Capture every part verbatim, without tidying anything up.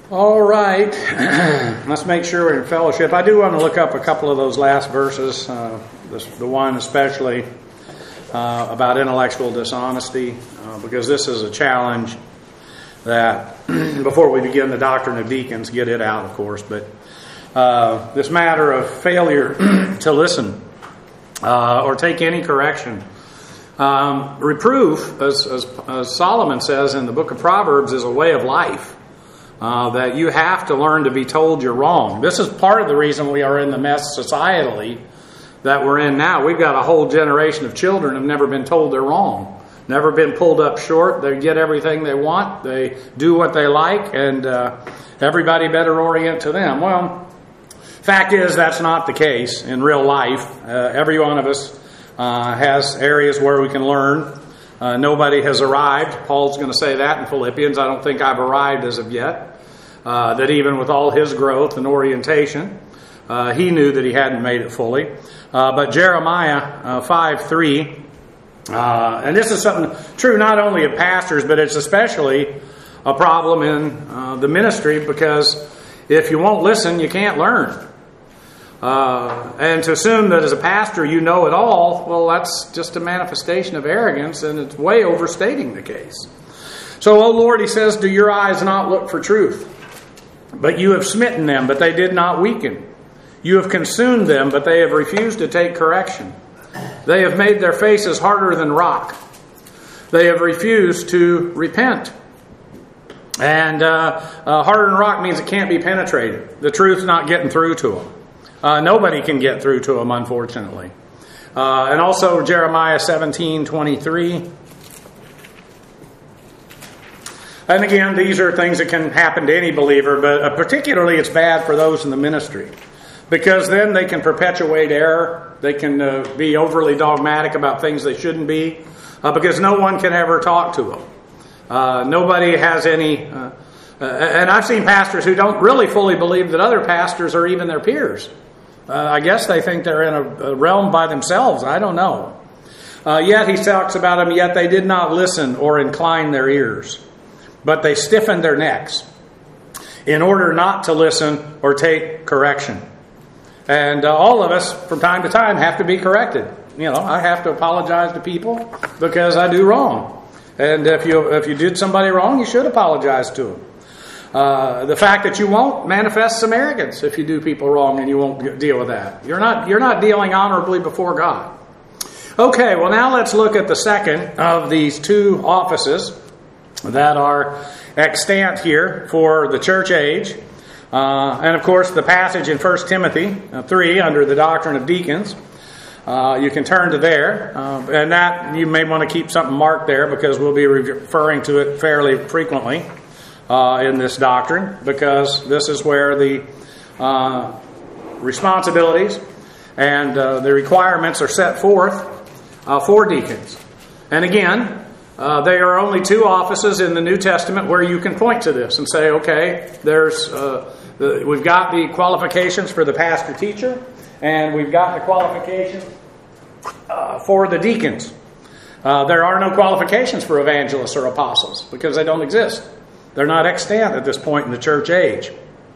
All right, let's make sure we're in fellowship. I do want to look up a couple of those last verses, uh, this, the one especially uh, about intellectual dishonesty, uh, because this is a challenge that, before we begin the doctrine of deacons, get it out, of course, but uh, this matter of failure to listen uh, or take any correction. Um, reproof, as, as, as Solomon says in the book of Proverbs, is a way of life. Uh, that you have to learn to be told you're wrong. This is part of the reason we are in the mess societally that we're in now. We've got a whole generation of children who have never been told they're wrong, never been pulled up short. They get everything they want, they do what they like, and uh, everybody better orient to them. Well, fact is that's not the case in real life. Uh, every one of us uh, has areas where we can learn. Uh, nobody has arrived. Paul's going to say that in Philippians. I don't think I've arrived as of yet. Uh, that even with all his growth and orientation, uh, he knew that he hadn't made it fully. Uh, but Jeremiah uh, five three, uh, and this is something true not only of pastors, but it's especially a problem in uh, the ministry, because if you won't listen, you can't learn. Uh, and to assume that as a pastor you know it all, well, that's just a manifestation of arrogance, and it's way overstating the case. So, O Lord, he says, do your eyes not look for truth? But you have smitten them, but they did not weaken. You have consumed them, but they have refused to take correction. They have made their faces harder than rock. They have refused to repent. And uh, uh, harder than rock means it can't be penetrated. The truth's not getting through to them. Uh, nobody can get through to them, unfortunately. Uh, and also Jeremiah seventeen twenty-three. And again, these are things that can happen to any believer, but uh, particularly it's bad for those in the ministry, because then they can perpetuate error. They can uh, be overly dogmatic about things they shouldn't be, uh, because no one can ever talk to them. Uh, nobody has any... Uh, uh, and I've seen pastors who don't really fully believe that other pastors are even their peers. Uh, I guess they think they're in a, a realm by themselves. I don't know. Uh, yet he talks about them, yet they did not listen or incline their ears, but they stiffened their necks in order not to listen or take correction. And uh, all of us, from time to time, have to be corrected. You know, I have to apologize to people because I do wrong. And if you if you did somebody wrong, you should apologize to them. Uh, the fact that you won't manifests some arrogance if you do people wrong and you won't deal with that. You're not you're not dealing honorably before God. Okay, well now let's look at the second of these two offices that are extant here for the church age. Uh, and of course the passage in First Timothy three under the doctrine of deacons. Uh, you can turn to there. Uh, and that you may want to keep something marked there, because we'll be referring to it fairly frequently. Uh, in this doctrine, because this is where the uh, responsibilities and uh, the requirements are set forth uh, for deacons. And again, uh, there are only two offices in the New Testament where you can point to this and say, okay, there's uh, the, we've got the qualifications for the pastor-teacher, and we've got the qualifications uh, for the deacons. Uh, there are no qualifications for evangelists or apostles because they don't exist. They're not extant at this point in the church age.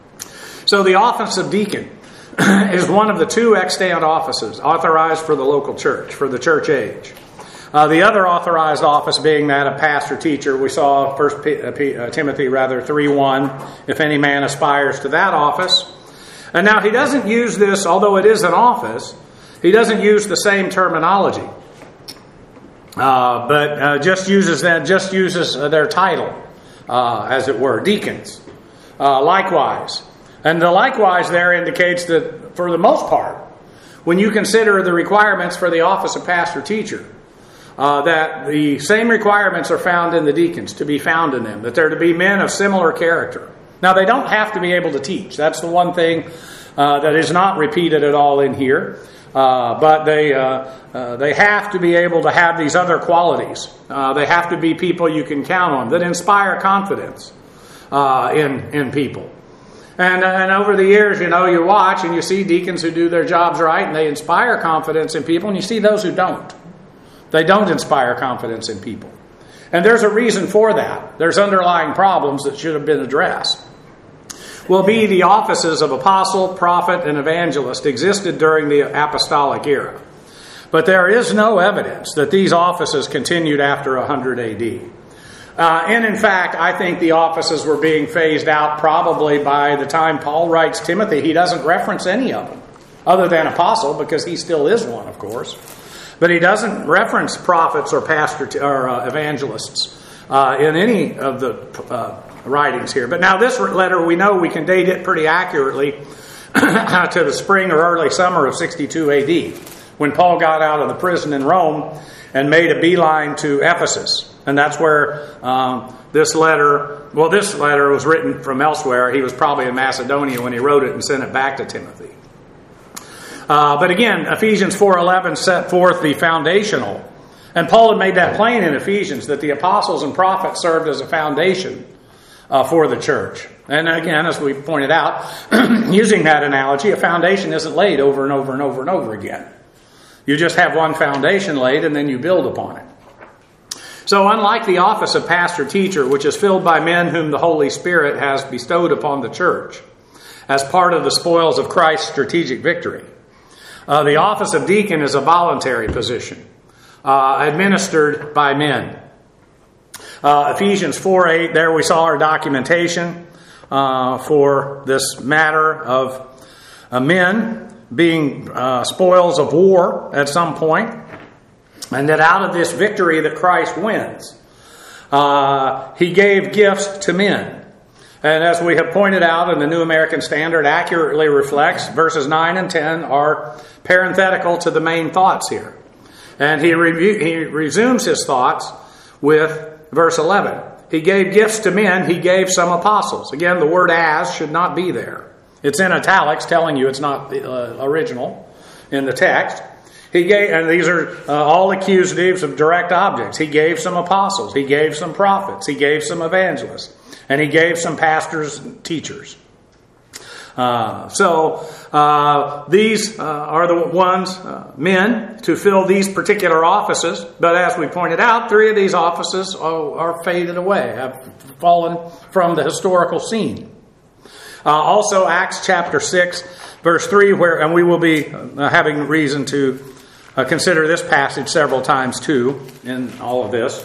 So the office of deacon is one of the two extant offices authorized for the local church, for the church age. Uh, the other authorized office being that of pastor-teacher. We saw First P- uh, P- uh, Timothy rather three one, if any man aspires to that office. And now he doesn't use this, although it is an office, he doesn't use the same terminology. Uh, but uh, just uses that, just uses uh, their title. Uh, as it were, deacons. Uh, likewise. And the likewise there indicates that, for the most part, when you consider the requirements for the office of pastor-teacher, uh, that the same requirements are found in the deacons, to be found in them, that they're to be men of similar character. Now, they don't have to be able to teach. That's the one thing uh, that is not repeated at all in here. Uh, but they uh, uh, they have to be able to have these other qualities. Uh, they have to be people you can count on, that inspire confidence uh, in in people. And and over the years, you know, you watch and you see deacons who do their jobs right and they inspire confidence in people, and you see those who don't. They don't inspire confidence in people. And there's a reason for that. There's underlying problems that should have been addressed. will be the offices of apostle, prophet, and evangelist existed during the apostolic era. But there is no evidence that these offices continued after one hundred A D. Uh, and in fact, I think the offices were being phased out probably by the time Paul writes Timothy. He doesn't reference any of them, other than apostle, because he still is one, of course. But he doesn't reference prophets or pastor t- or uh, evangelists uh, in any of the uh, writings here. But now this letter, we know we can date it pretty accurately to the spring or early summer of sixty-two A D, when Paul got out of the prison in Rome and made a beeline to Ephesus. And that's where um, this letter, well, this letter was written from elsewhere. He was probably in Macedonia when he wrote it and sent it back to Timothy. Uh, but again, Ephesians four eleven set forth the foundational. And Paul had made that plain in Ephesians, that the apostles and prophets served as a foundation uh, for the church. And again, as we pointed out, using that analogy, a foundation isn't laid over and over and over and over again. You just have one foundation laid and then you build upon it. So unlike the office of pastor-teacher, which is filled by men whom the Holy Spirit has bestowed upon the church as part of the spoils of Christ's strategic victory, uh, the office of deacon is a voluntary position, uh, administered by men. Uh, Ephesians four eight, there we saw our documentation uh, for this matter of uh, men being uh, spoils of war at some point. And that out of this victory that Christ wins, uh, he gave gifts to men. And as we have pointed out, and the New American Standard accurately reflects, verses nine and ten are parenthetical to the main thoughts here. And he, re- he resumes his thoughts with verse eleven. He gave gifts to men, he gave some apostles. Again, the word as should not be there. It's in italics, telling you it's not the uh, original in the text. He gave, and these are uh, all accusatives of direct objects. He gave some apostles. He gave some prophets. He gave some evangelists. And he gave some pastors and teachers. Uh, so uh, these uh, are the ones, uh, men, to fill these particular offices. But as we pointed out, three of these offices are, are faded away, have fallen from the historical scene. Uh, also, Acts chapter six, verse three, where, and we will be uh, having reason to Uh, consider this passage several times too in all of this.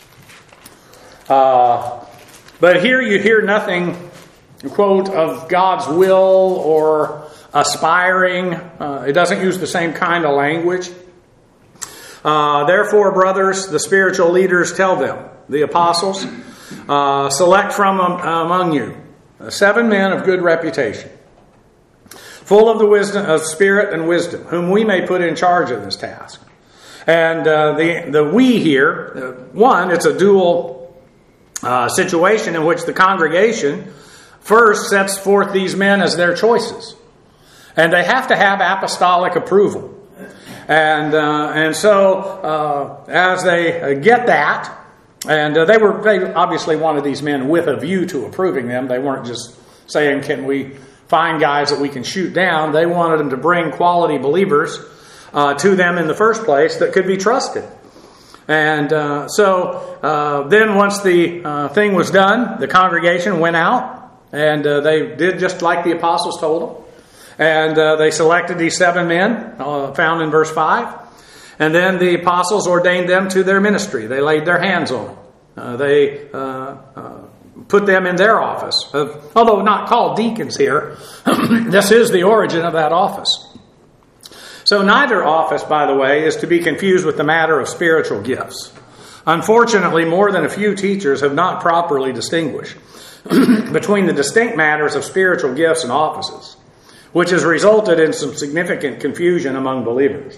Uh, but here you hear nothing, quote, of God's will or aspiring. Uh, it doesn't use the same kind of language. Uh, Therefore, brothers, the spiritual leaders, tell them, the apostles, uh, select from um, among you seven men of good reputation, full of the wisdom of spirit and wisdom, whom we may put in charge of this task. And uh, the the we here, uh, one, it's a dual uh, situation in which the congregation first sets forth these men as their choices, and they have to have apostolic approval. And uh, and so uh, as they uh, get that, and uh, they were they obviously wanted these men with a view to approving them. They weren't just saying, "Can we find guys that we can shoot down?" They wanted them to bring quality believers uh, to them in the first place that could be trusted. And uh, so uh, then once the uh, thing was done, the congregation went out and uh, they did just like the apostles told them. And uh, they selected these seven men uh, found in verse five. And then the apostles ordained them to their ministry. They laid their hands on them. Uh, they uh, uh, put them in their office. Uh, although not called deacons here, this is the origin of that office. So neither office, by the way, is to be confused with the matter of spiritual gifts. Unfortunately, more than a few teachers have not properly distinguished between the distinct matters of spiritual gifts and offices, which has resulted in some significant confusion among believers.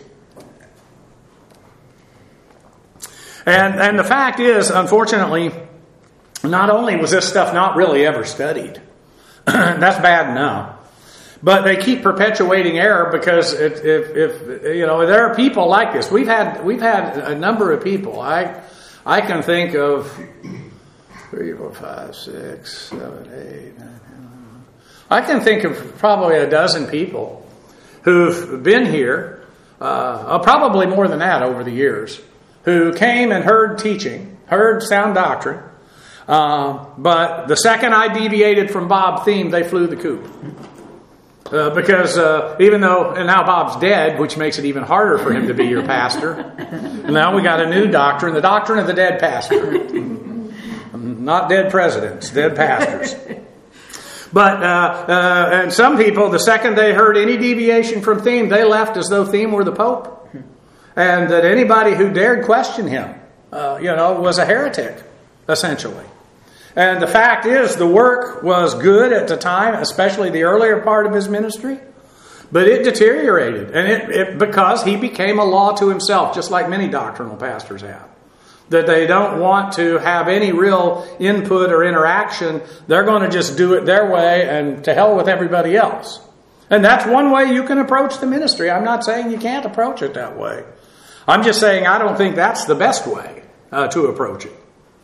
And, and the fact is, unfortunately, not only was this stuff not really ever studied, that's bad enough, but they keep perpetuating error because if, if, if you know, there are people like this. We've had we've had a number of people. I I can think of three, four, five, six, seven, eight, nine, ten. I can think of probably a dozen people who've been here, uh, probably more than that over the years, who came and heard teaching, heard sound doctrine, Uh, but the second I deviated from Bob theme, they flew the coop. Uh, because uh, even though, and now Bob's dead, which makes it even harder for him to be your pastor. And now we got a new doctrine, the doctrine of the dead pastor. Not dead presidents, dead pastors. But, uh, uh, and some people, the second they heard any deviation from theme, they left as though theme were the Pope. And that anybody who dared question him, uh, you know, was a heretic, essentially. And the fact is, the work was good at the time, especially the earlier part of his ministry, but it deteriorated, and it, it because he became a law to himself, just like many doctrinal pastors have. That they don't want to have any real input or interaction. They're going to just do it their way, and to hell with everybody else. And that's one way you can approach the ministry. I'm not saying you can't approach it that way. I'm just saying I don't think that's the best way uh, to approach it.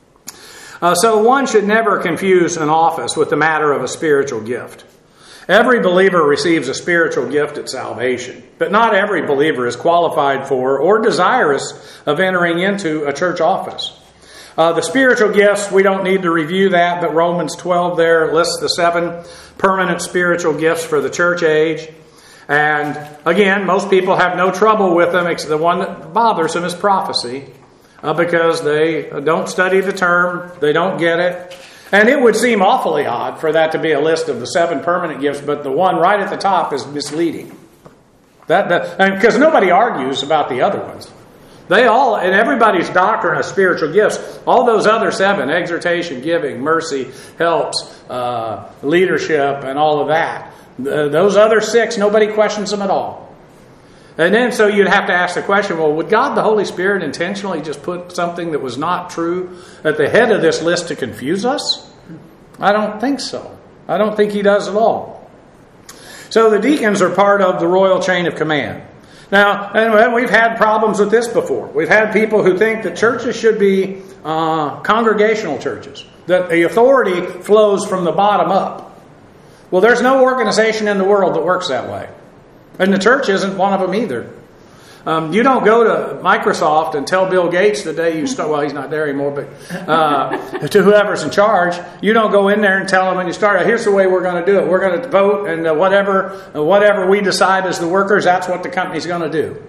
Uh, so one should never confuse an office with the matter of a spiritual gift. Every believer receives a spiritual gift at salvation, but not every believer is qualified for or desirous of entering into a church office. Uh, the spiritual gifts, we don't need to review that, but Romans twelve there lists the seven permanent spiritual gifts for the church age. And again, most people have no trouble with them. The one that bothers them is prophecy. Uh, because they don't study the term, they don't get it. And it would seem awfully odd for that to be a list of the seven permanent gifts, but the one right at the top is misleading. That, that because nobody argues about the other ones. They all, in everybody's doctrine of spiritual gifts, all those other seven, exhortation, giving, mercy, helps, uh, leadership, and all of that, th- those other six, nobody questions them at all. And then so you'd have to ask the question, well, would God the Holy Spirit intentionally just put something that was not true at the head of this list to confuse us? I don't think so. I don't think He does at all. So the deacons are part of the royal chain of command. Now, and we've had problems with this before. We've had people who think that churches should be uh, congregational churches, that the authority flows from the bottom up. Well, there's no organization in the world that works that way. And the church isn't one of them either. Um, you don't go to Microsoft and tell Bill Gates the day you start, well, he's not there anymore, but uh, to whoever's in charge, you don't go in there and tell them when you start, here's the way we're going to do it. We're going to vote, and uh, whatever uh, whatever we decide as the workers, that's what the company's going to do.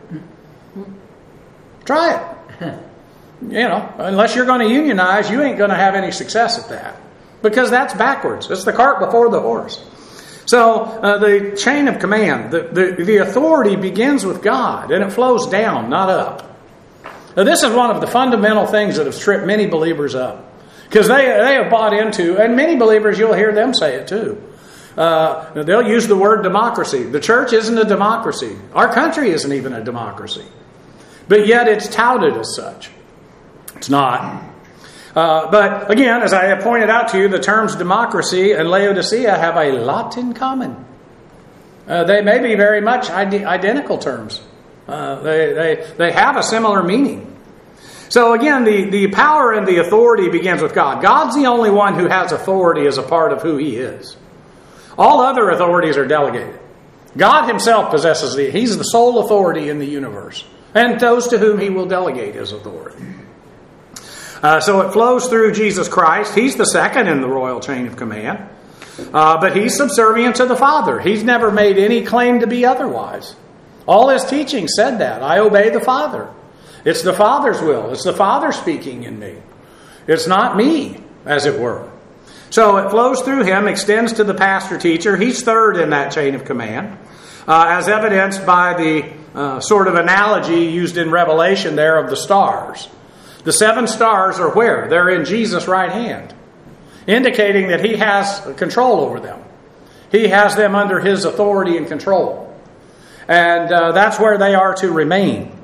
Try it. You know, unless you're going to unionize, you ain't going to have any success at that. Because that's backwards. It's the cart before the horse. So uh, the chain of command, the, the, the authority begins with God, and it flows down, not up. Now, this is one of the fundamental things that have tripped many believers up. Because they, they have bought into, and many believers, you'll hear them say it too. Uh, they'll use the word democracy. The church isn't a democracy. Our country isn't even a democracy. But yet it's touted as such. It's not. Uh, but again, as I have pointed out to you, the terms democracy and Laodicea have a lot in common. Uh, they may be very much ide- identical terms. Uh, they, they, they have a similar meaning. So again, the, the power and the authority begins with God. God's the only one who has authority as a part of who He is. All other authorities are delegated. God Himself possesses the, He's the sole authority in the universe. And those to whom He will delegate His authority. Uh, so it flows through Jesus Christ. He's the second in the royal chain of command. Uh, but He's subservient to the Father. He's never made any claim to be otherwise. All His teaching said that. I obey the Father. It's the Father's will. It's the Father speaking in me. It's not me, as it were. So it flows through Him, extends to the pastor-teacher. He's third in that chain of command. Uh, as evidenced by the uh, sort of analogy used in Revelation there of the stars. The seven stars are where? They're in Jesus' right hand, indicating that He has control over them. He has them under His authority and control. And uh, that's where they are to remain.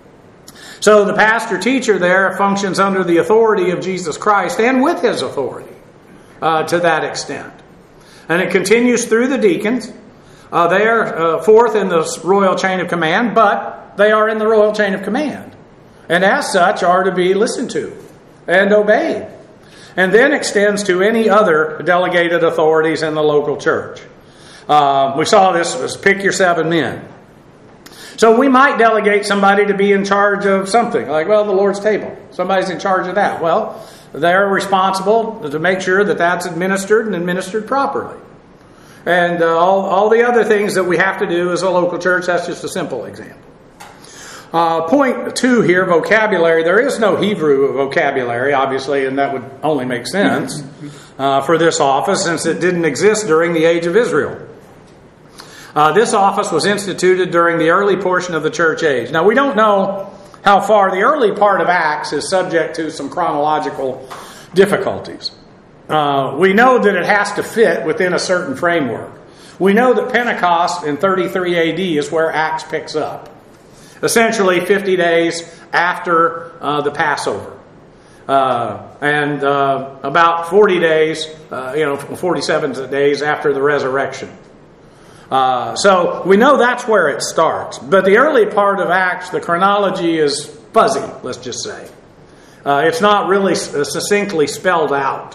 So the pastor-teacher there functions under the authority of Jesus Christ and with His authority uh, to that extent. And it continues through the deacons. Uh, they are uh, fourth in the royal chain of command, but they are in the royal chain of command. And as such are to be listened to and obeyed. And then extends to any other delegated authorities in the local church. Uh, we saw this as pick your seven men. So we might delegate somebody to be in charge of something. Like, well, the Lord's table. Somebody's in charge of that. Well, they're responsible to make sure that that's administered and administered properly. And uh, all, all the other things that we have to do as a local church, that's just a simple example. Uh, point two here, vocabulary. There is no Hebrew vocabulary, obviously, and that would only make sense uh, for this office since it didn't exist during the age of Israel. Uh, this office was instituted during the early portion of the church age. Now, we don't know how far. The early part of Acts is subject to some chronological difficulties. Uh, we know that it has to fit within a certain framework. We know that Pentecost in thirty-three A D is where Acts picks up. Essentially fifty days after uh, the Passover. Uh, and uh, about forty days, uh, you know, forty-seven days after the resurrection. Uh, so we know that's where it starts. But the early part of Acts, the chronology is fuzzy, let's just say. Uh, it's not really succinctly spelled out.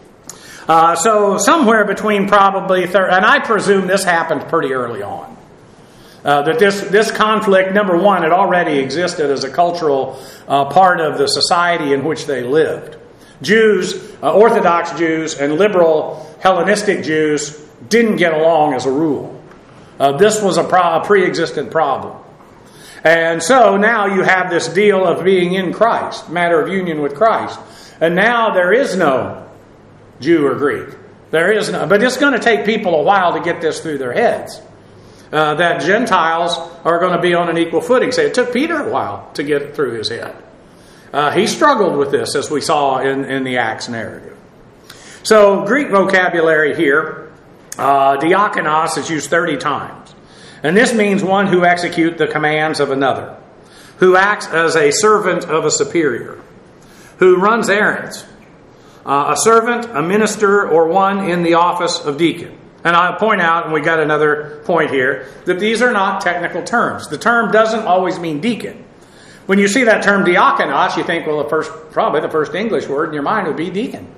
Uh, so somewhere between probably, thir- and I presume this happened pretty early on. Uh, that this, this conflict, number one, it already existed as a cultural uh, part of the society in which they lived. Jews, uh, Orthodox Jews, and liberal Hellenistic Jews didn't get along as a rule. Uh, this was a, pro- a pre-existent problem. And so now you have this deal of being in Christ, matter of union with Christ. And now there is no Jew or Greek. There is no, but it's going to take people a while to get this through their heads. Uh, that Gentiles are going to be on an equal footing. Say, it took Peter a while to get it through his head. Uh, he struggled with this, as we saw in, in the Acts narrative. So, Greek vocabulary here, uh, diakonos is used thirty times. And this means one who executes the commands of another, who acts as a servant of a superior, who runs errands, uh, a servant, a minister, or one in the office of deacon. And I'll point out, and we got another point here, that these are not technical terms. The term doesn't always mean deacon. When you see that term diakonos, you think, well, the first, probably the first English word in your mind would be deacon.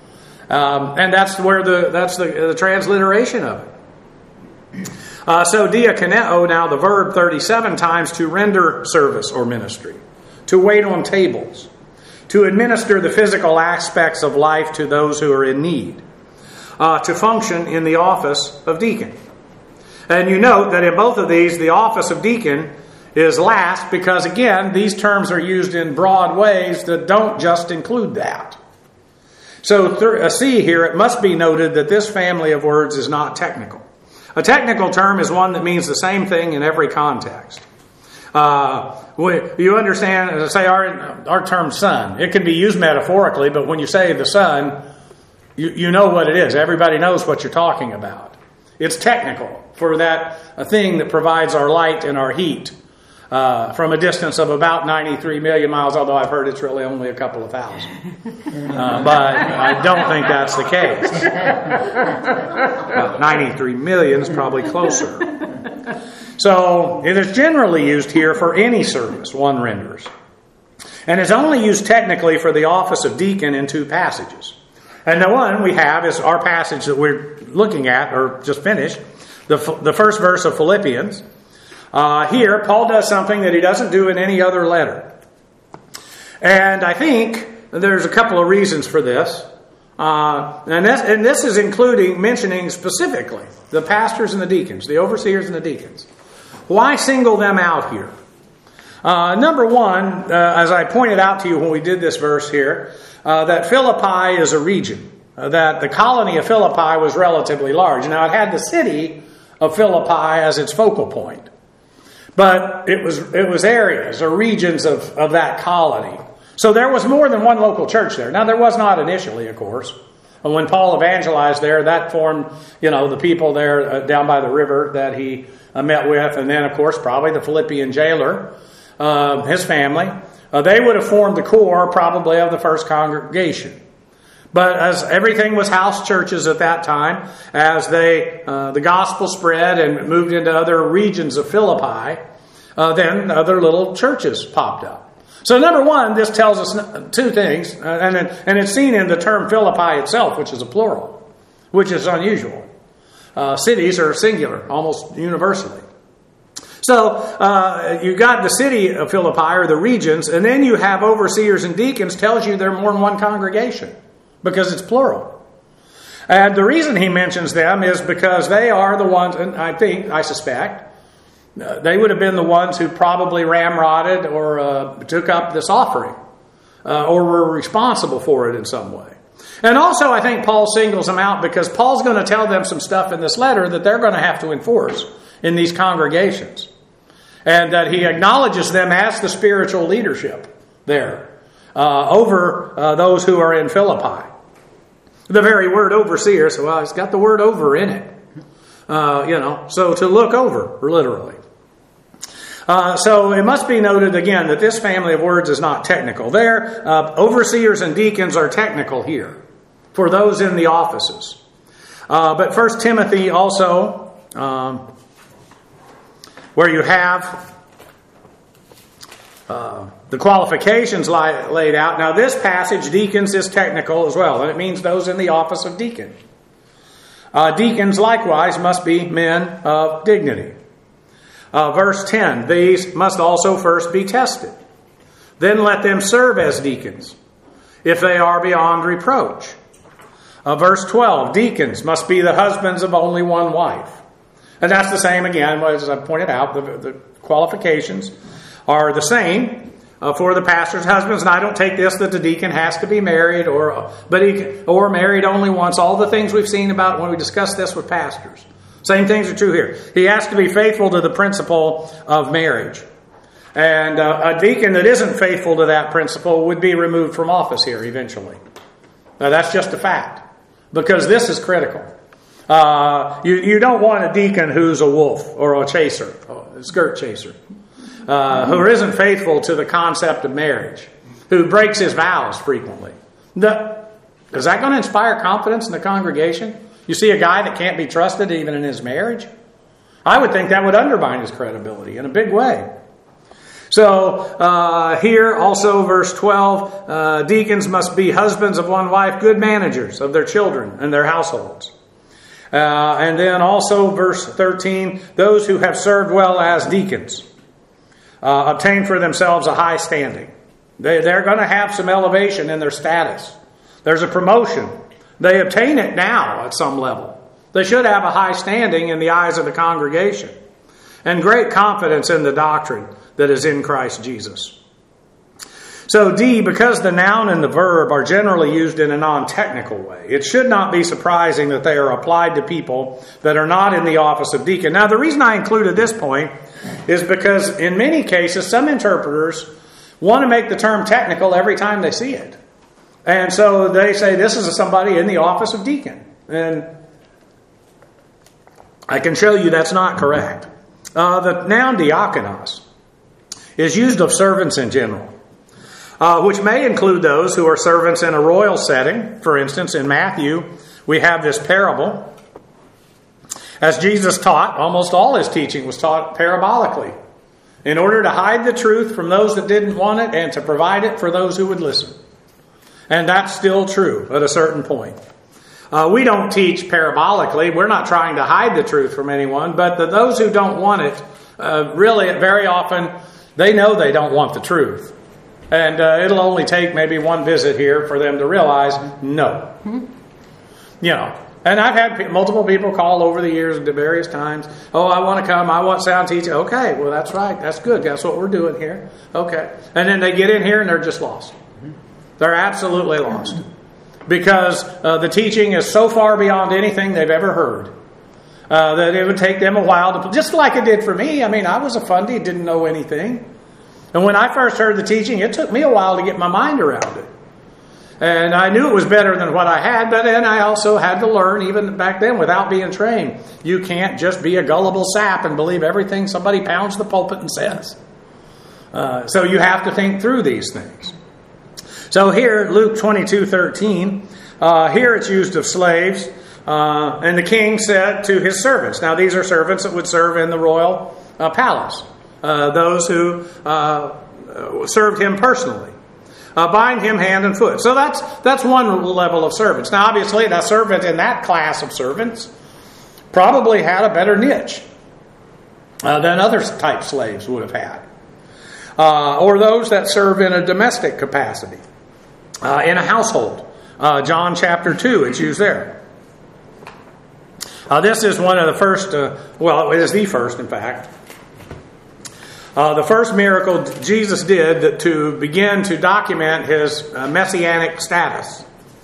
Um, and that's where the that's the, the transliteration of it. Uh, so diakoneo, now the verb thirty-seven times, to render service or ministry, to wait on tables, to administer the physical aspects of life to those who are in need. Uh, to function in the office of deacon. And you note that in both of these, the office of deacon is last because, again, these terms are used in broad ways that don't just include that. So, th- a C here, it must be noted that this family of words is not technical. A technical term is one that means the same thing in every context. Uh, you understand, say our, our term son. It can be used metaphorically, but when you say the son, You, you know what it is. Everybody knows what you're talking about. It's technical for that a thing that provides our light and our heat uh, from a distance of about ninety-three million miles, although I've heard it's really only a couple of thousand. Uh, but I don't think that's the case. About ninety-three million is probably closer. So it is generally used here for any service one renders. And is only used technically for the office of deacon in two passages. And the one we have is our passage that we're looking at, or just finished, the, the first verse of Philippians. Uh, here, Paul does something that he doesn't do in any other letter. And I think there's a couple of reasons for this. Uh, and, this and this is including mentioning specifically the pastors and the deacons, the overseers and the deacons. Why single them out here? Uh, number one, uh, as I pointed out to you when we did this verse here, Uh, that Philippi is a region, uh, that the colony of Philippi was relatively large. Now, it had the city of Philippi as its focal point, but it was it was areas or regions of, of that colony. So there was more than one local church there. Now, there was not initially, of course. When Paul evangelized there, that formed, you know, the people there uh, down by the river that he uh, met with, and then, of course, probably the Philippian jailer, uh, his family. Uh, they would have formed the core probably of the first congregation. But as everything was house churches at that time, as they uh, the gospel spread and moved into other regions of Philippi, uh, then other little churches popped up. So number one, this tells us two things, uh, and, and it's seen in the term Philippi itself, which is a plural, which is unusual. Uh, cities are singular, almost universally. So uh, you got the city of Philippi, or the regions, and then you have overseers and deacons. Tells you they're more than one congregation because it's plural. And the reason he mentions them is because they are the ones, and I think, I suspect, uh, they would have been the ones who probably ramrodded or uh, took up this offering uh, or were responsible for it in some way. And also I think Paul singles them out because Paul's going to tell them some stuff in this letter that they're going to have to enforce in these congregations. And that he acknowledges them as the spiritual leadership there uh, over uh, those who are in Philippi. The very word overseer, so well, it's got the word over in it. Uh, you know, so to look over, literally. Uh, so it must be noted again that this family of words is not technical. There, uh, overseers and deacons are technical here for those in the offices. Uh, but First Timothy also, um, where you have uh, the qualifications li- laid out. Now this passage, deacons, is technical as well, and it means those in the office of deacon. Uh, deacons likewise must be men of dignity. Uh, verse ten, these must also first be tested. Then let them serve as deacons, if they are beyond reproach. Uh, verse twelve, deacons must be the husbands of only one wife. And that's the same again, as I pointed out, the, the qualifications are the same uh, for the pastor's husbands. And I don't take this that the deacon has to be married or but he, or married only once. All the things we've seen about when we discuss this with pastors. Same things are true here. He has to be faithful to the principle of marriage. And uh, a deacon that isn't faithful to that principle would be removed from office here eventually. Now that's just a fact. Because this is critical. Uh, you, you don't want a deacon who's a wolf or a chaser, a skirt chaser, uh, who isn't faithful to the concept of marriage, who breaks his vows frequently. The, is that going to inspire confidence in the congregation? You see a guy that can't be trusted even in his marriage? I would think that would undermine his credibility in a big way. So uh, here also verse twelve, uh, deacons must be husbands of one wife, good managers of their children and their households. Uh, and then also verse thirteen, those who have served well as deacons uh, obtain for themselves a high standing. They, they're going to have some elevation in their status. There's a promotion. They obtain it now at some level. They should have a high standing in the eyes of the congregation and great confidence in the doctrine that is in Christ Jesus. So D, because the noun and the verb are generally used in a non-technical way, it should not be surprising that they are applied to people that are not in the office of deacon. Now, the reason I included this point is because in many cases, some interpreters want to make the term technical every time they see it. And so they say this is somebody in the office of deacon. And I can show you that's not correct. Uh, the noun diakonos is used of servants in general, uh, which may include those who are servants in a royal setting. For instance, in Matthew, we have this parable. As Jesus taught, almost all his teaching was taught parabolically, in order to hide the truth from those that didn't want it and to provide it for those who would listen. And that's still true at a certain point. Uh, we don't teach parabolically. We're not trying to hide the truth from anyone. But the, those who don't want it, uh, really, very often, they know they don't want the truth. And uh, it'll only take maybe one visit here for them to realize, no. You know, and I've had multiple people call over the years at various times. Oh, I want to come. I want sound teaching. Okay, well, that's right. That's good. That's what we're doing here. Okay. And then they get in here and they're just lost. They're absolutely lost. Because uh, the teaching is so far beyond anything they've ever heard. Uh, that it would take them a while to, just like it did for me. I mean, I was a fundy, didn't know anything. And when I first heard the teaching, it took me a while to get my mind around it. And I knew it was better than what I had, but then I also had to learn, even back then, without being trained. You can't just be a gullible sap and believe everything somebody pounds the pulpit and says. Uh, so you have to think through these things. So here, Luke twenty-two thirteen, uh, here it's used of slaves. Uh, and the king said to his servants. Now, these are servants that would serve in the royal uh, palace. Uh, those who uh, served him personally. Uh, bind him hand and foot. So that's that's one level of servants. Now, obviously, the servant in that class of servants probably had a better niche. uh, than other type slaves would have had. Uh, or those that serve in a domestic capacity, uh, in a household. Uh, John chapter two, it's used there. Uh, this is one of the first, uh, well, it is the first, in fact. Uh, the first miracle Jesus did to begin to document his uh, messianic status.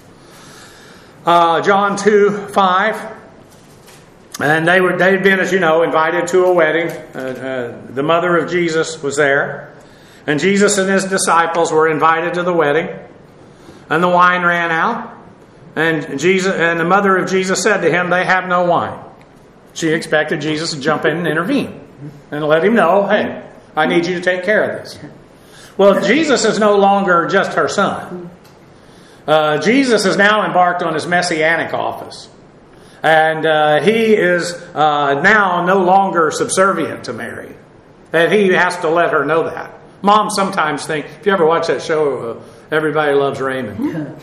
Uh, John two five. And they were, they had been, as you know, invited to a wedding. Uh, uh, the mother of Jesus was there. And Jesus and his disciples were invited to the wedding. And the wine ran out. And Jesus and the mother of Jesus said to him, "They have no wine." She expected Jesus to jump in and intervene and let him know, "Hey, I need you to take care of this." Well, Jesus is no longer just her son. Uh, Jesus is now embarked on his messianic office. And uh, he is uh, now no longer subservient to Mary. And he has to let her know that. Moms sometimes think, if you ever watch that show, uh, Everybody Loves Raymond.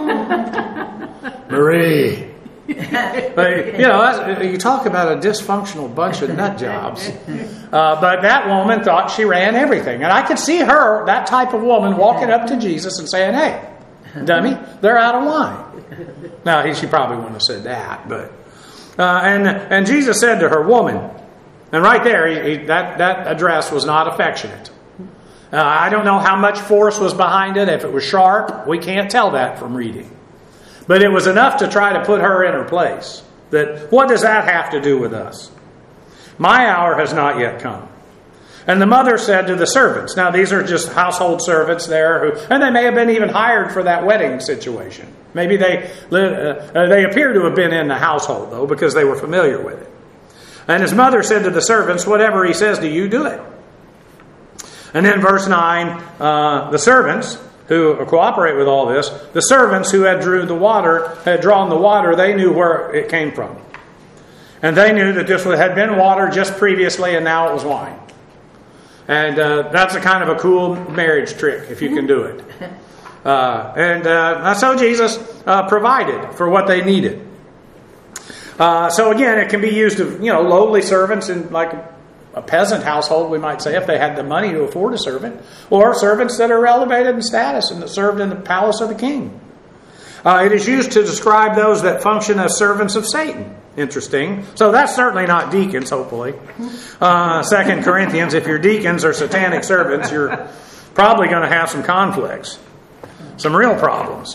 Marie. But, you know, that's, you talk about a dysfunctional bunch of nut jobs. Uh, but that woman thought she ran everything. And I could see her, that type of woman, walking up to Jesus and saying, "Hey, dummy, they're out of wine." Now, he, she probably wouldn't have said that. but uh, and and Jesus said to her, "Woman," and right there, he, he, that, that address was not affectionate. Uh, I don't know how much force was behind it. If it was sharp, we can't tell that from reading. But it was enough to try to put her in her place. That what does that have to do with us? My hour has not yet come. And the mother said to the servants. Now these are just household servants there, who, and they may have been even hired for that wedding situation. Maybe they uh, they appear to have been in the household though, because they were familiar with it. And his mother said to the servants, "Whatever he says to you, do it." And then verse nine, uh, the servants who cooperate with all this, the servants who had drew the water, had drawn the water, they knew where it came from. And they knew that this had been water just previously and now it was wine. And uh, that's a kind of a cool marriage trick if you can do it. Uh, and uh, so Jesus uh, provided for what they needed. Uh, so again, it can be used of, you know, lowly servants in like a peasant household, we might say, if they had the money to afford a servant, or servants that are elevated in status and that served in the palace of the king. Uh, it is used to describe those that function as servants of Satan. Interesting. So that's certainly not deacons, hopefully. Uh, Second Corinthians, if your deacons are satanic servants, you're probably going to have some conflicts, some real problems.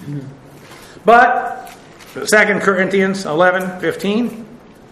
But Second Corinthians eleven fifteen.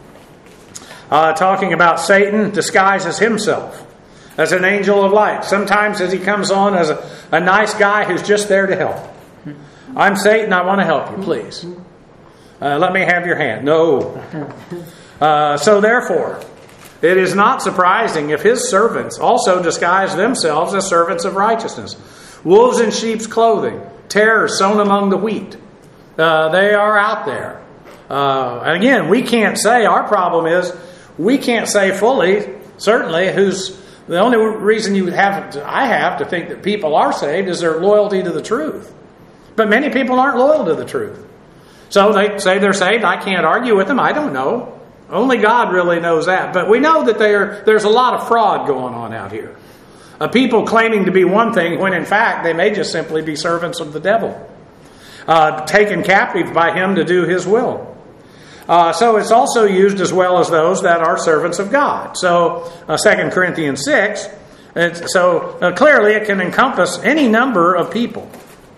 Uh, talking about Satan disguises himself as an angel of light. Sometimes as he comes on as a, a nice guy who's just there to help. "I'm Satan, I want to help you, please. Uh, let me have your hand." No. Uh, so therefore, it is not surprising if his servants also disguise themselves as servants of righteousness. Wolves in sheep's clothing, tares sown among the wheat. Uh, they are out there. Uh, and again, we can't say, our problem is, we can't say fully, certainly, who's the only reason you have to, I have to think that people are saved is their loyalty to the truth. But many people aren't loyal to the truth. So they say they're saved. I can't argue with them. I don't know. Only God really knows that. But we know that there, there's a lot of fraud going on out here. Uh, people claiming to be one thing when in fact they may just simply be servants of the devil. Uh, taken captive by him to do his will. Uh, so it's also used as well as those that are servants of God. So uh, Second Corinthians six, it's, so uh, clearly it can encompass any number of people.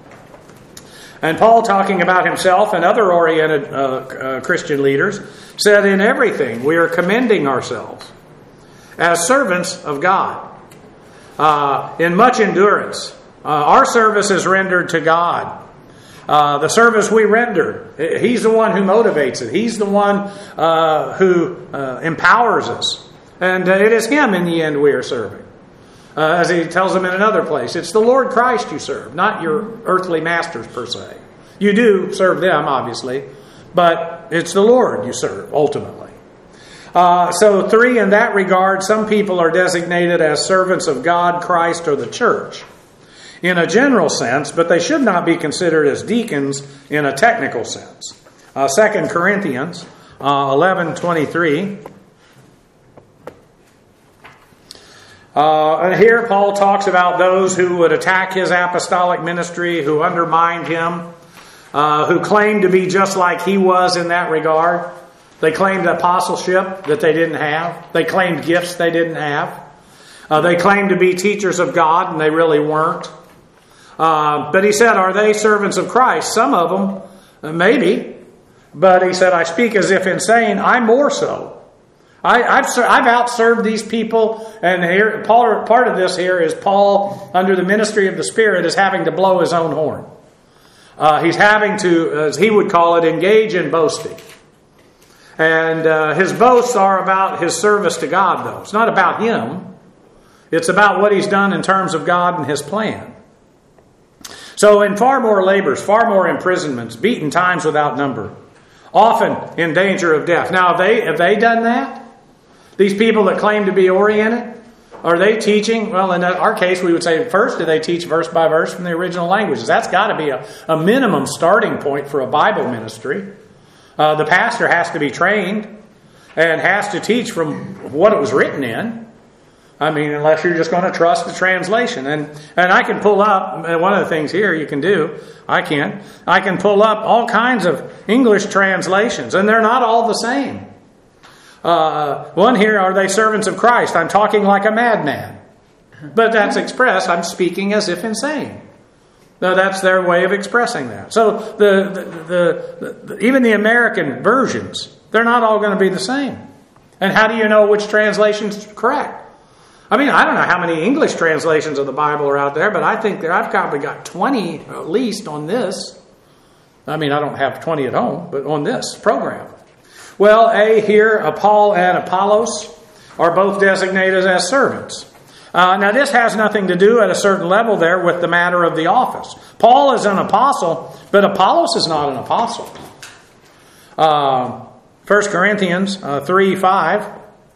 And Paul, talking about himself and other oriented uh, uh, Christian leaders, said, "In everything we are commending ourselves as servants of God, uh, in much endurance. Uh, our service is rendered to God. Uh, the service we render, He's the one who motivates it. He's the one uh, who uh, empowers us. And uh, it is Him in the end we are serving. Uh, as He tells them in another place, it's the Lord Christ you serve, not your earthly masters per se. You do serve them, obviously, but it's the Lord you serve, ultimately. Uh, so three, in that regard, some people are designated as servants of God, Christ, or the church in a general sense, but they should not be considered as deacons in a technical sense. Uh, Second Corinthians uh, eleven twenty-three. Uh, and here Paul talks about those who would attack his apostolic ministry, who undermined him, uh, who claimed to be just like he was in that regard. They claimed apostleship that they didn't have. They claimed gifts they didn't have. Uh, they claimed to be teachers of God, and they really weren't. Uh, but he said, are they servants of Christ? Some of them, uh, maybe. But he said, I speak as if insane. I'm more so. I, I've, I've outserved these people. And here, Paul, part of this here is Paul, under the ministry of the Spirit, is having to blow his own horn. Uh, he's having to, as he would call it, engage in boasting. And uh, his boasts are about his service to God, though. It's not about him. It's about what he's done in terms of God and his plan. So in far more labors, far more imprisonments, beaten times without number, often in danger of death. Now, have they, have they done that? These people that claim to be oriented, are they teaching? Well, in our case, we would say, first, do they teach verse by verse from the original languages? That's got to be a, a minimum starting point for a Bible ministry. Uh, the pastor has to be trained and has to teach from what it was written in. I mean, unless you're just going to trust the translation. And and I can pull up, one of the things here you can do, I can, I can pull up all kinds of English translations, and they're not all the same. Uh, one here, are they servants of Christ? I'm talking like a madman. But that's expressed, I'm speaking as if insane. No, that's their way of expressing that. So the, the, the, the even the American versions, they're not all going to be the same. And how do you know which translation's correct? I mean, I don't know how many English translations of the Bible are out there, but I think that I've probably got twenty at least on this. I mean, I don't have twenty at home, but on this program. Well, A, here, Paul and Apollos are both designated as servants. Uh, now, this has nothing to do at a certain level there with the matter of the office. Paul is an apostle, but Apollos is not an apostle. Uh, First Corinthians uh, three five.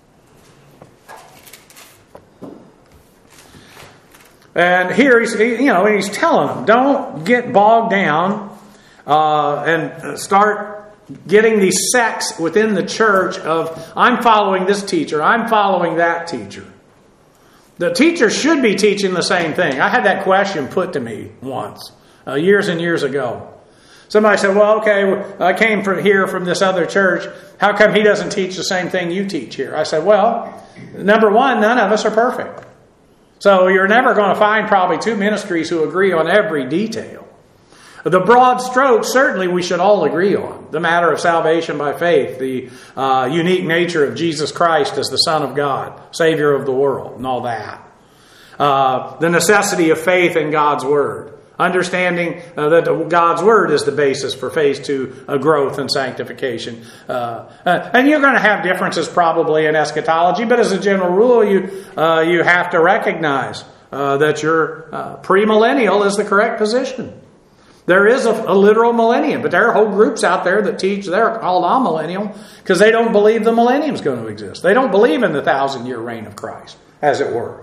And here he's, you know, he's telling them, don't get bogged down uh, and start getting these sects within the church of, I'm following this teacher, I'm following that teacher. The teacher should be teaching the same thing. I had that question put to me once, uh, years and years ago. Somebody said, well, okay, I came from here from this other church. How come he doesn't teach the same thing you teach here? I said, well, number one, none of us are perfect. So you're never going to find probably two ministries who agree on every detail. The broad strokes, certainly we should all agree on. The matter of salvation by faith, the uh, unique nature of Jesus Christ as the Son of God, Savior of the world, and all that. Uh, the necessity of faith in God's Word. Understanding uh, that God's Word is the basis for phase two uh, growth and sanctification. Uh, uh, and you're going to have differences probably in eschatology, but as a general rule, you uh, you have to recognize uh, that your uh, premillennial is the correct position. There is a, a literal millennium, but there are whole groups out there that teach they're called amillennial because they don't believe the millennium is going to exist. They don't believe in the thousand-year reign of Christ, as it were.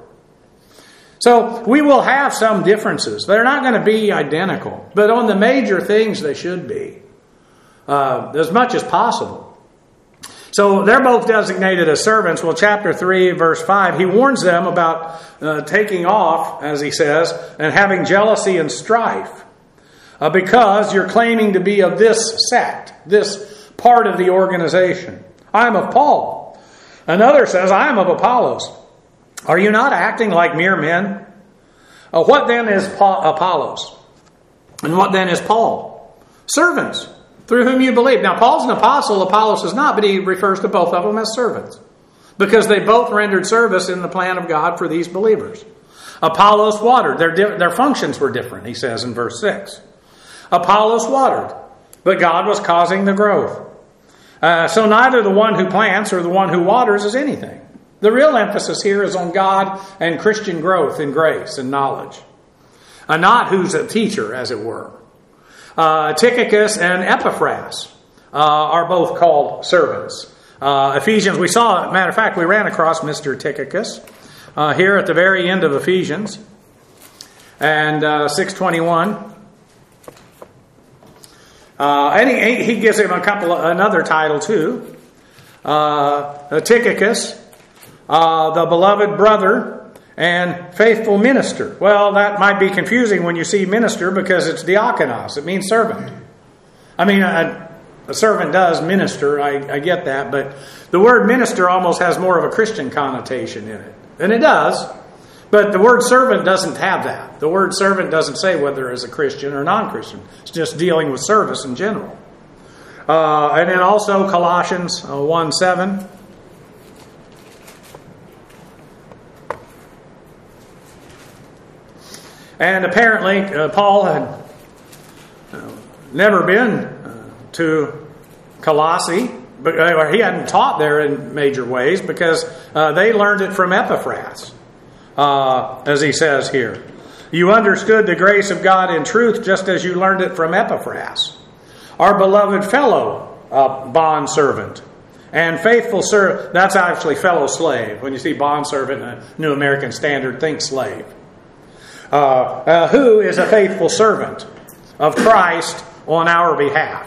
So we will have some differences. They're not going to be identical. But on the major things, they should be. Uh, as much as possible. So they're both designated as servants. Well, chapter three, verse five, he warns them about uh, taking off, as he says, and having jealousy and strife. Uh, because you're claiming to be of this sect, this part of the organization. I am of Paul. Another says, I am of Apollos. Are you not acting like mere men? Uh, what then is Paul, Apollos? And what then is Paul? Servants, through whom you believe. Now, Paul's an apostle, Apollos is not, but he refers to both of them as servants. Because they both rendered service in the plan of God for these believers. Apollos watered. Their, di- their functions were different, he says in verse six. Apollos watered, but God was causing the growth. Uh, so neither the one who plants or the one who waters is anything. The real emphasis here is on God and Christian growth in grace and knowledge. Uh, not who's a teacher, as it were. Uh, Tychicus and Epaphras uh, are both called servants. Uh, Ephesians, we saw, matter of fact, we ran across Mister Tychicus uh, here at the very end of Ephesians. And uh, six twenty-one. Uh, and he, he gives him a couple, another title too. Uh, Tychicus. Uh, the beloved brother and faithful minister. Well, that might be confusing when you see minister because it's diakonos. It means servant. I mean, a, a servant does minister. I, I get that. But the word minister almost has more of a Christian connotation in it. And it does. But the word servant doesn't have that. The word servant doesn't say whether it's a Christian or non-Christian. It's just dealing with service in general. Uh, and then also Colossians uh, one seven. And apparently, uh, Paul had uh, never been uh, to Colossae, but or he hadn't taught there in major ways because uh, they learned it from Epaphras, uh, as he says here. You understood the grace of God in truth just as you learned it from Epaphras, our beloved fellow uh, bondservant and faithful servant. That's actually fellow slave. When you see bondservant in a New American Standard, think slave. Uh, uh, who is a faithful servant of Christ on our behalf.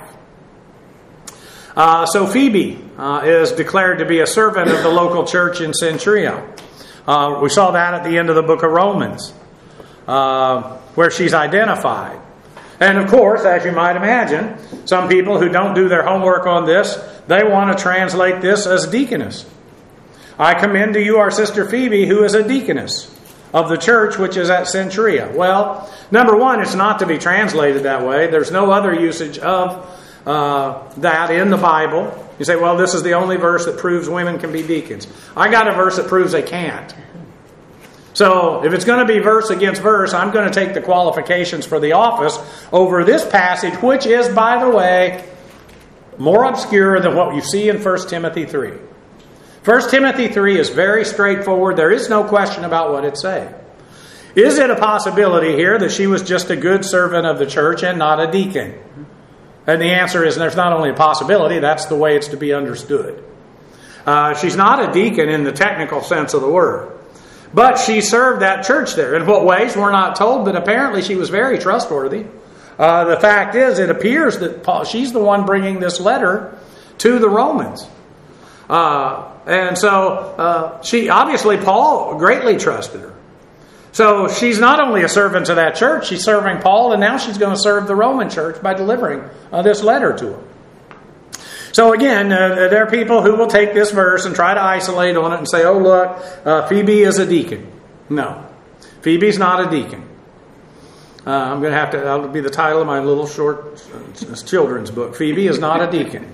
Uh, so Phoebe uh, is declared to be a servant of the local church in Centuria. Uh, we saw that at the end of the book of Romans, uh, where she's identified. And of course, as you might imagine, some people who don't do their homework on this, they want to translate this as deaconess. I commend to you our sister Phoebe, who is a deaconess of the church which is at Centuria. Well, number one, it's not to be translated that way. There's no other usage of uh, that in the Bible. You say, well, this is the only verse that proves women can be deacons. I got a verse that proves they can't. So if it's going to be verse against verse, I'm going to take the qualifications for the office over this passage, which is, by the way, more obscure than what you see in First Timothy three. First Timothy three is very straightforward. There is no question about what it's saying. Is it a possibility here that she was just a good servant of the church and not a deacon? And the answer is there's not only a possibility, that's the way it's to be understood. Uh, she's not a deacon in the technical sense of the word. But she served that church there. In what ways, we're not told, but apparently she was very trustworthy. Uh, the fact is, it appears that Paul, she's the one bringing this letter to the Romans. Uh, and so, uh, she obviously, Paul greatly trusted her. So she's not only a servant to that church, she's serving Paul, and now she's going to serve the Roman church by delivering uh, this letter to him. So again, uh, there are people who will take this verse and try to isolate on it and say, oh look, uh, Phoebe is a deacon. No, Phoebe's not a deacon. Uh, I'm going to have to, that'll be the title of my little short uh, children's book. Phoebe is not a deacon.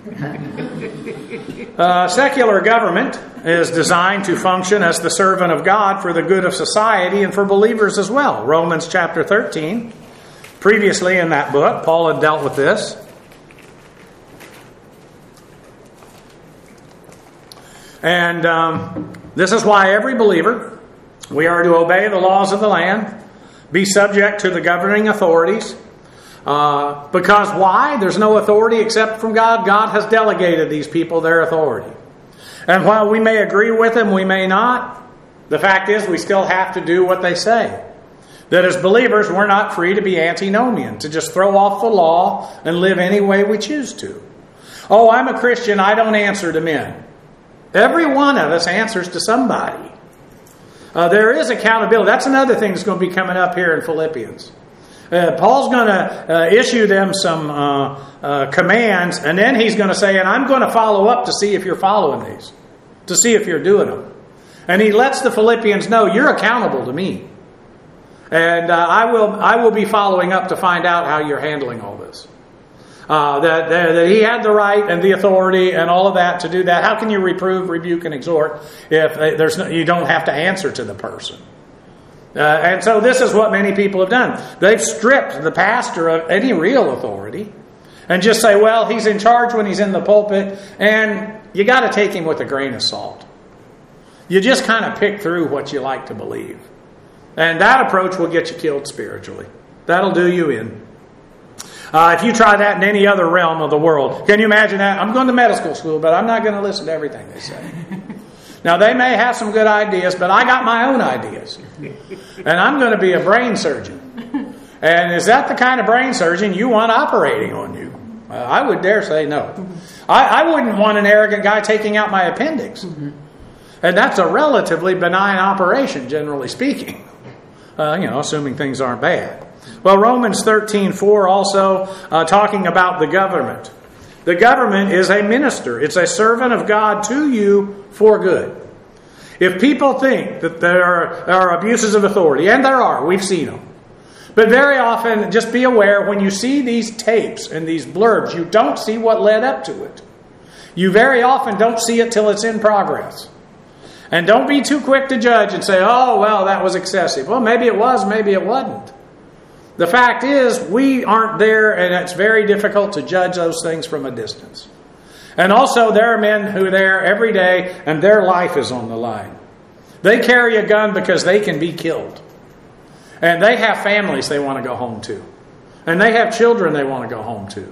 Uh, secular government is designed to function as the servant of God for the good of society and for believers as well. Romans chapter thirteen. Previously in that book, Paul had dealt with this. And um, this is why every believer, we are to obey the laws of the land, be subject to the governing authorities. Uh, because why? There's no authority except from God. God has delegated these people their authority. And while we may agree with them, we may not. The fact is, we still have to do what they say. That as believers, we're not free to be antinomian, to just throw off the law and live any way we choose to. Oh, I'm a Christian, I don't answer to men. Every one of us answers to somebody. Uh, there is accountability. That's another thing that's going to be coming up here in Philippians. Uh, Paul's going to uh, issue them some uh, uh, commands, and then he's going to say, and I'm going to follow up to see if you're following these, to see if you're doing them. And he lets the Philippians know, you're accountable to me. And uh, I will I will be following up to find out how you're handling all this. Uh, that, that, that he had the right and the authority and all of that to do that. How can you reprove, rebuke, and exhort if there's no, you don't have to answer to the person? Uh, and so this is what many people have done. They've stripped the pastor of any real authority and just say, well, he's in charge when he's in the pulpit, and you got to take him with a grain of salt. You just kind of pick through what you like to believe. And that approach will get you killed spiritually. That'll do you in. Uh, if you try that in any other realm of the world, can you imagine that? I'm going to medical school, but I'm not going to listen to everything they say. Now, they may have some good ideas, but I got my own ideas. And I'm going to be a brain surgeon. And is that the kind of brain surgeon you want operating on you? Uh, I would dare say no. I, I wouldn't want an arrogant guy taking out my appendix. And that's a relatively benign operation, generally speaking. Uh, you know, assuming things aren't bad. Well, Romans thirteen four also uh, talking about the government. The government is a minister. It's a servant of God to you for good. If people think that there are, there are abuses of authority, and there are, we've seen them. But very often, just be aware, when you see these tapes and these blurbs, you don't see what led up to it. You very often don't see it till it's in progress. And don't be too quick to judge and say, oh, well, that was excessive. Well, maybe it was, maybe it wasn't. The fact is, we aren't there, and it's very difficult to judge those things from a distance. And also, there are men who are there every day, and their life is on the line. They carry a gun because they can be killed. And they have families they want to go home to. And they have children they want to go home to.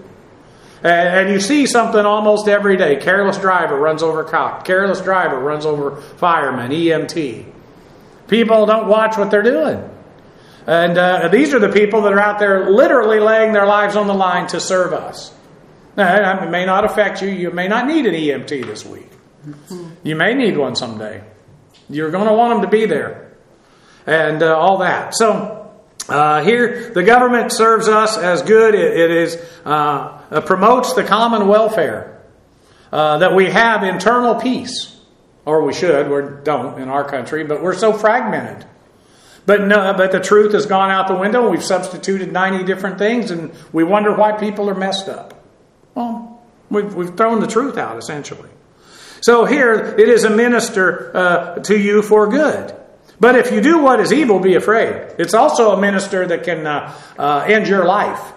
And you see something almost every day. Careless driver runs over cop. Careless driver runs over fireman, E M T. People don't watch what they're doing. And uh, these are the people that are out there literally laying their lives on the line to serve us. Now, it may not affect you. You may not need an E M T this week. You may need one someday. You're going to want them to be there. And uh, all that. So, uh, here, the government serves us as good. It, it is... Uh, Uh, promotes the common welfare, uh, that we have internal peace, or we should, we don't in our country, but we're so fragmented. But no, but the truth has gone out the window, and we've substituted ninety different things, and we wonder why people are messed up. Well, we've, we've thrown the truth out, essentially. So here, it is a minister uh, to you for good. But if you do what is evil, be afraid. It's also a minister that can uh, uh, end your life.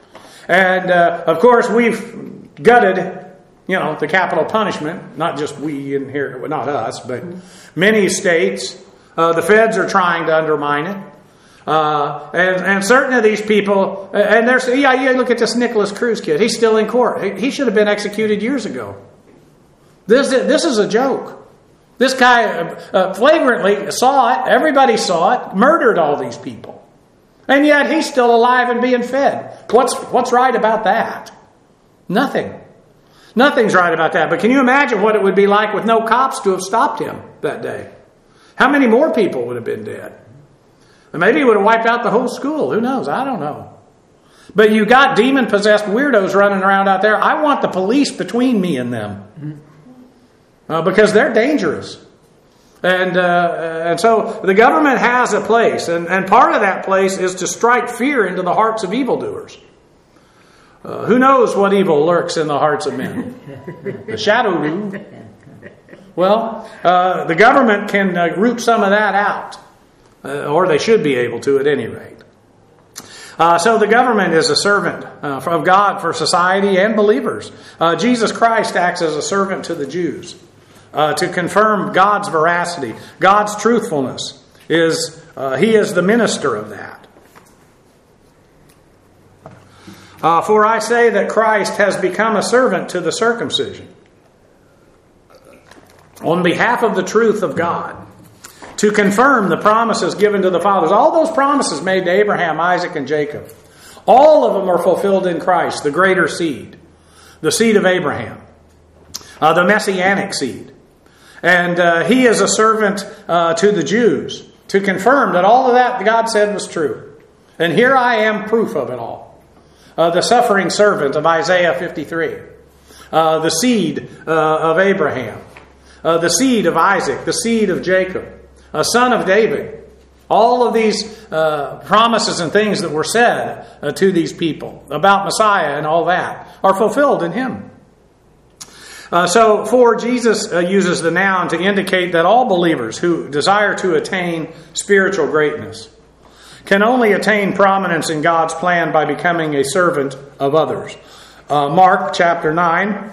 And, uh, of course, we've gutted, you know, the capital punishment. Not just we in here, well, not us, but many states. Uh, the feds are trying to undermine it. Uh, and, and certain of these people, and there's, yeah, yeah, look at this Nicholas Cruz kid. He's still in court. He, he should have been executed years ago. This, this is a joke. This guy uh, flagrantly saw it. Everybody saw it. Murdered all these people. And yet he's still alive and being fed. What's what's right about that? Nothing. Nothing's right about that. But can you imagine what it would be like with no cops to have stopped him that day? How many more people would have been dead? And maybe he would have wiped out the whole school. Who knows? I don't know. But you got demon-possessed weirdos running around out there. I want the police between me and them. Uh, because they're dangerous. And uh, and so the government has a place, and, and part of that place is to strike fear into the hearts of evildoers. Uh, who knows what evil lurks in the hearts of men? The shadow do. Well, uh, the government can uh, root some of that out, uh, or they should be able to at any rate. Uh, so the government is a servant uh, of God for society and believers. Uh, Jesus Christ acts as a servant to the Jews. Uh, to confirm God's veracity, God's truthfulness, is uh, He is the minister of that. Uh, for I say that Christ has become a servant to the circumcision on behalf of the truth of God, to confirm the promises given to the fathers. All those promises made to Abraham, Isaac, and Jacob, all of them are fulfilled in Christ, the greater seed, the seed of Abraham, uh, the messianic seed. And uh, he is a servant uh, to the Jews to confirm that all of that God said was true. And here I am, proof of it all. Uh, the suffering servant of Isaiah fifty-three. Uh, the seed uh, of Abraham. Uh, the seed of Isaac. The seed of Jacob. A son of David. All of these uh, promises and things that were said uh, to these people about Messiah and all that are fulfilled in him. Uh, so, for Jesus uh, uses the noun to indicate that all believers who desire to attain spiritual greatness can only attain prominence in God's plan by becoming a servant of others. Uh, Mark chapter nine.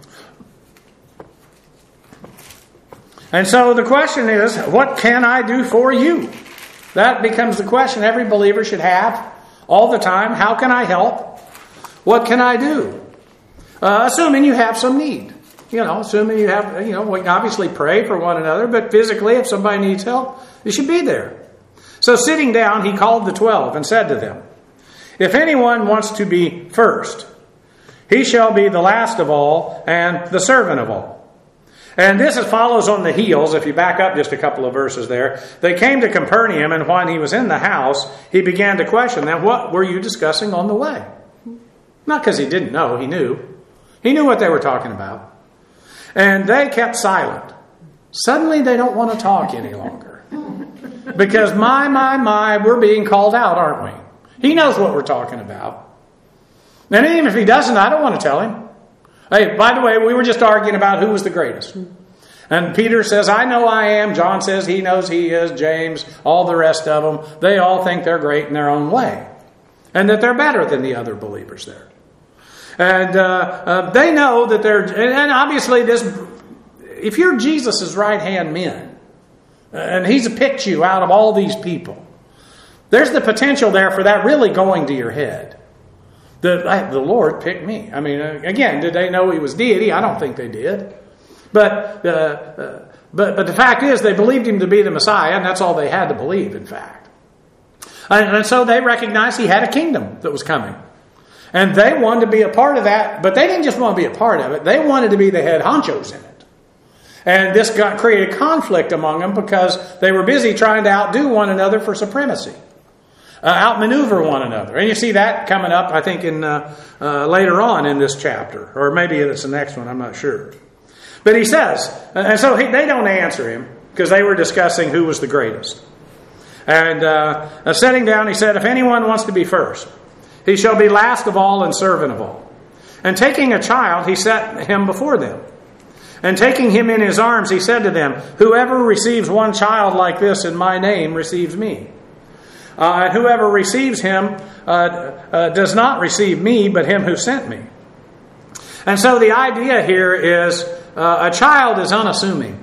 And so the question is, what can I do for you? That becomes the question every believer should have all the time. How can I help? What can I do? Uh, assuming you have some need. You know, assuming you have, you know, we obviously pray for one another, but physically, if somebody needs help, you should be there. So sitting down, he called the twelve and said to them, if anyone wants to be first, he shall be the last of all and the servant of all. And this is, follows on the heels, if you back up just a couple of verses there. They came to Capernaum, and when he was in the house, he began to question them, what were you discussing on the way? Not because he didn't know, he knew. He knew what they were talking about. And they kept silent. Suddenly they don't want to talk any longer. Because my, my, my, we're being called out, aren't we? He knows what we're talking about. And even if he doesn't, I don't want to tell him. Hey, by the way, we were just arguing about who was the greatest. And Peter says, I know I am. John says he knows he is. James, all the rest of them. They all think they're great in their own way. And that they're better than the other believers there. And uh, uh, they know that they're... And obviously, this, if you're Jesus' right-hand men, and he's picked you out of all these people, there's the potential there for that really going to your head. The, the Lord picked me. I mean, again, did they know he was deity? I don't think they did. But, uh, uh, but, but the fact is, they believed him to be the Messiah, and that's all they had to believe, in fact. And, and so they recognized he had a kingdom that was coming. And they wanted to be a part of that, but they didn't just want to be a part of it. They wanted to be the head honchos in it. And this got created conflict among them because they were busy trying to outdo one another for supremacy. Uh, outmaneuver one another. And you see that coming up, I think, in uh, uh, later on in this chapter. Or maybe it's the next one, I'm not sure. But he says, and so he, they don't answer him because they were discussing who was the greatest. And uh, sitting down, he said, if anyone wants to be first, he shall be last of all and servant of all. And taking a child, he set him before them. And taking him in his arms, he said to them, whoever receives one child like this in my name receives me. Uh, and whoever receives him uh, uh, does not receive me, but him who sent me. And so the idea here is uh, a child is unassuming.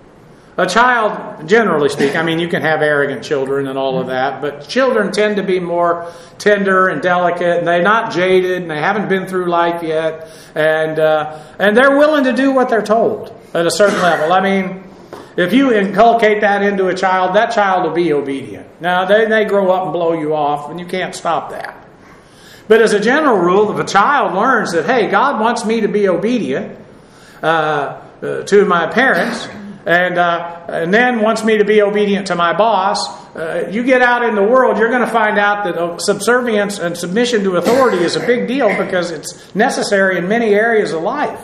A child, generally speaking, I mean, you can have arrogant children and all of that, but children tend to be more tender and delicate, and they're not jaded, and they haven't been through life yet, and uh, and they're willing to do what they're told at a certain level. I mean, if you inculcate that into a child, that child will be obedient. Now, they, they grow up and blow you off, and you can't stop that. But as a general rule, if a child learns that, hey, God wants me to be obedient uh, uh, to my parents, and uh, and then wants me to be obedient to my boss, uh, you get out in the world, you're going to find out that subservience and submission to authority is a big deal because it's necessary in many areas of life.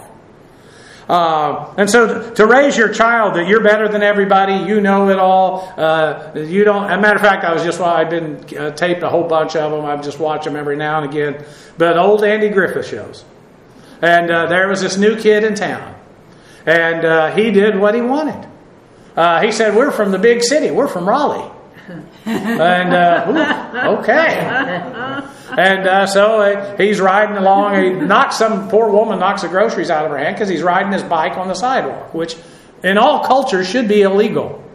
Uh, and so to raise your child that you're better than everybody, you know it all, uh, you don't, as a matter of fact, I was just, well, I've been uh, taped a whole bunch of them, I've just watched them every now and again, but old Andy Griffith shows. And uh, there was this new kid in town, and uh, he did what he wanted. Uh, he said, we're from the big city, we're from Raleigh. And, uh, ooh, okay. And uh, so uh, he's riding along. He knocks some poor woman knocks the groceries out of her hand because he's riding his bike on the sidewalk, which in all cultures should be illegal.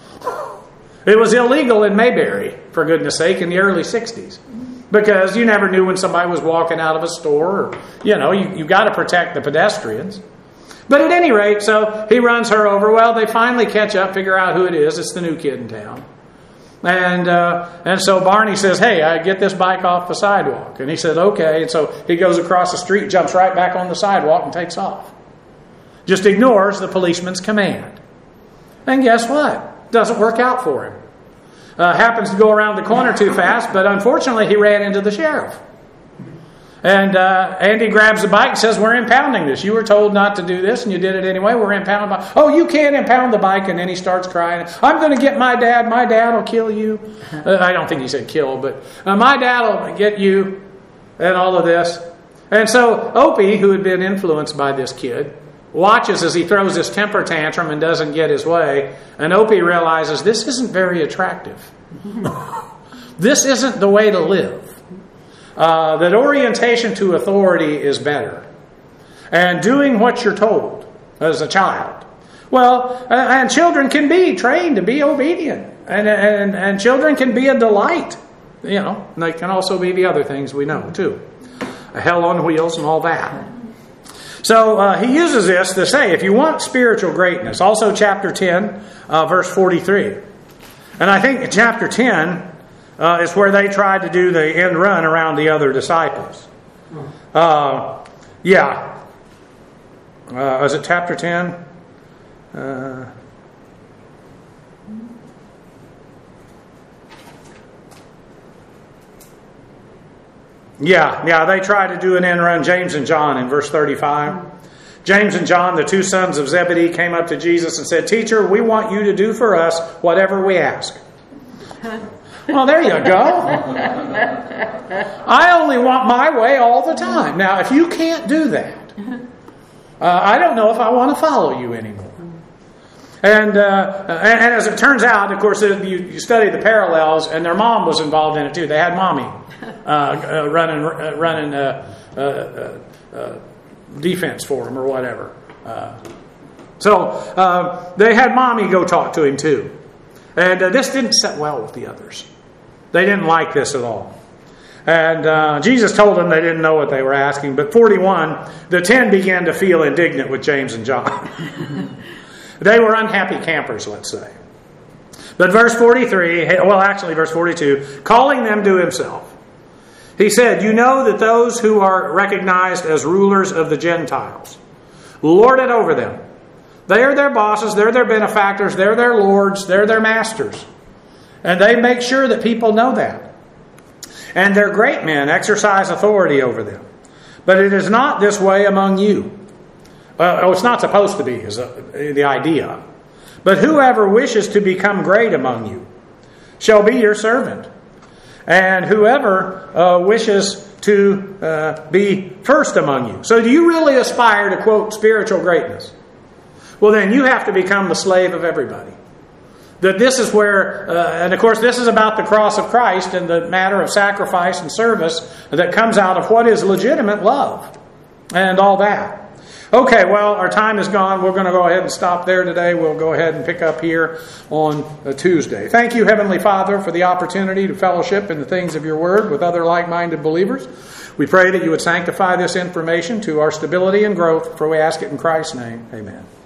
It was illegal in Mayberry, for goodness sake, in the early sixties. Because you never knew when somebody was walking out of a store. Or, you know, you, you got to protect the pedestrians. But at any rate, so he runs her over. Well, they finally catch up, figure out who it is. It's the new kid in town. And uh, and so Barney says, hey, I get this bike off the sidewalk. And he said, okay. And so he goes across the street, jumps right back on the sidewalk and takes off. Just ignores the policeman's command. And guess what? Doesn't work out for him. Uh, happens to go around the corner too fast, but unfortunately he ran into the sheriff. And uh, Andy grabs the bike and says, we're impounding this. You were told not to do this, and you did it anyway. We're impounding the bike. Oh, you can't impound the bike. And then he starts crying. I'm going to get my dad. My dad will kill you. Uh, I don't think he said kill, but uh, my dad will get you and all of this. And so Opie, who had been influenced by this kid, watches as he throws this temper tantrum and doesn't get his way. And Opie realizes this isn't very attractive. This isn't the way to live. Uh, that orientation to authority is better. And doing what you're told as a child. Well, and children can be trained to be obedient. And, and, and children can be a delight. You know, and they can also be the other things we know too. A hell on wheels and all that. So uh, he uses this to say, if you want spiritual greatness, also chapter ten, uh, verse forty-three. And I think chapter ten uh, is where they tried to do the end run around the other disciples. Uh, yeah. Uh, is it chapter ten? Uh, yeah, yeah, they try to do an end run. James and John in verse thirty-five. James and John, the two sons of Zebedee, came up to Jesus and said, "Teacher, we want you to do for us whatever we ask." Well, there you go. I only want my way all the time. Now, if you can't do that, uh, I don't know if I want to follow you anymore. And, uh, and, and as it turns out, of course, you, you study the parallels, and their mom was involved in it too. They had mommy uh, uh, running uh, running uh, uh, uh, uh, defense for him or whatever. Uh, so uh, they had mommy go talk to him too. And uh, this didn't sit well with the others. They didn't like this at all. And uh, Jesus told them they didn't know what they were asking. But forty-one, the ten began to feel indignant with James and John. They were unhappy campers, let's say. But verse forty-three, well actually verse forty-two, calling them to himself, he said, "You know that those who are recognized as rulers of the Gentiles lord it over them. They are their bosses, they're their benefactors, they're their lords, they're their masters. And they make sure that people know that. And their great men exercise authority over them. But it is not this way among you." Uh, oh, it's not supposed to be, is the idea. "But whoever wishes to become great among you shall be your servant. And whoever uh, wishes to uh, be first among you." So do you really aspire to, quote, spiritual greatness? Well, then you have to become the slave of everybody. That this is where, uh, and of course this is about the cross of Christ and the matter of sacrifice and service that comes out of what is legitimate love and all that. Okay, well, our time is gone. We're going to go ahead and stop there today. We'll go ahead and pick up here on a Tuesday. Thank you, Heavenly Father, for the opportunity to fellowship in the things of your word with other like-minded believers. We pray that you would sanctify this information to our stability and growth, for we ask it in Christ's name. Amen.